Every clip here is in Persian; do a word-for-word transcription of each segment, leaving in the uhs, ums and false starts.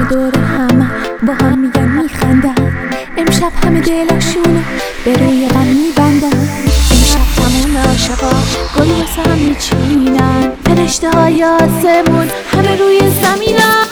دور همه با هم میگن میخندن، امشب همه دلاشونو به روی غم میبندن. امشب تموم عاشقا گل واسه هم میچینن، فرشته های آسمون همه روی زمینن.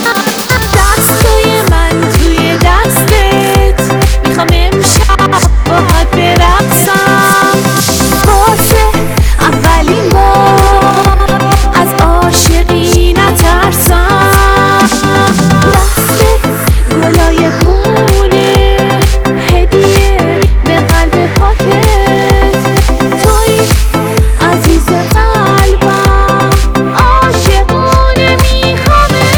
دستای من توی دستت میخوام امشب باهات برقصم، واسه اولین بار از عاشقی نترسم. دستت گلای خونه هدیه به قلب پاکت، توی عزیز قلبم عاشقونه میخوامه.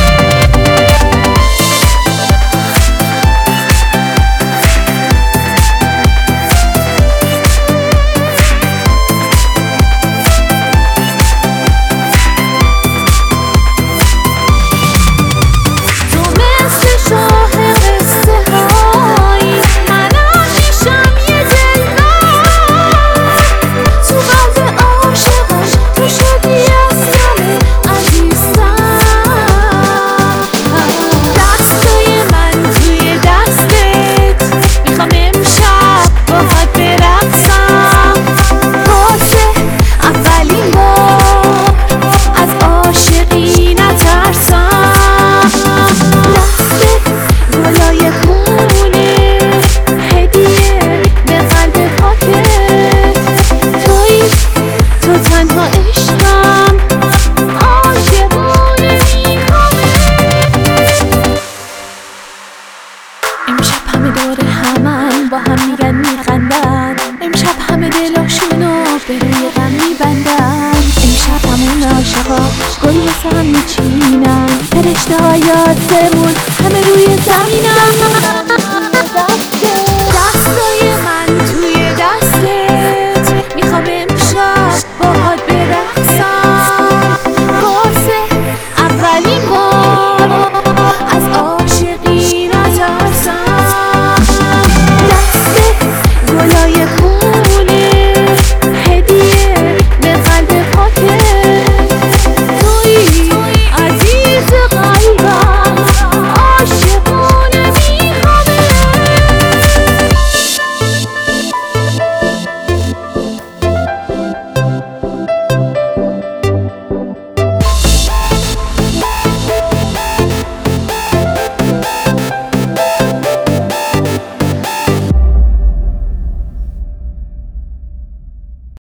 دور همن با هم میگن میخندن، امشب همه دلاشونو به روی غم میبندن. امشب همون عاشقا گل واسه هم میچینن، فرشته های آسمون همه روی زمینن.